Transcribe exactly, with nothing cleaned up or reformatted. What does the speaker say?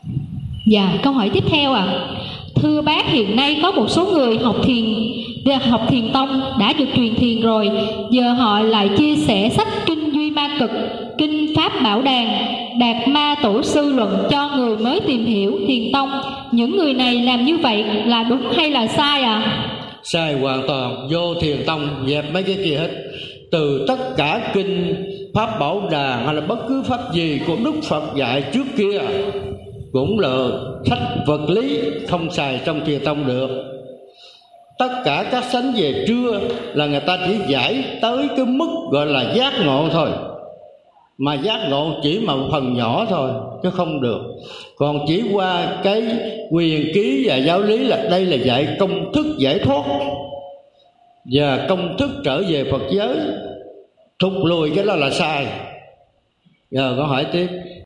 Dạ, câu hỏi tiếp theo ạ. À. Thưa bác, hiện nay có một số người học thiền học thiền tông đã được truyền thiền rồi, giờ họ lại chia sẻ sách kinh Duy Ma Cực, kinh Pháp Bảo Đàn, Đạt Ma Tổ Sư Luận cho người mới tìm hiểu thiền tông. Những người này làm như vậy là đúng hay là sai ạ? À? Sai hoàn toàn, vô thiền tông dẹp mấy cái kia hết. Từ tất cả kinh Pháp Bảo Đàn hay là bất cứ pháp gì của Đức Phật dạy trước kia cũng là sách vật lý, không xài trong thiền tông được. Tất cả các sách về trưa là người ta chỉ giải tới cái mức gọi là giác ngộ thôi, mà giác ngộ chỉ mà một phần nhỏ thôi chứ không được. Còn chỉ qua cái quyền ký và giáo lý là đây là dạy công thức giải thoát và công thức trở về Phật giới, thụt lùi cái đó là sai. Giờ có hỏi tiếp.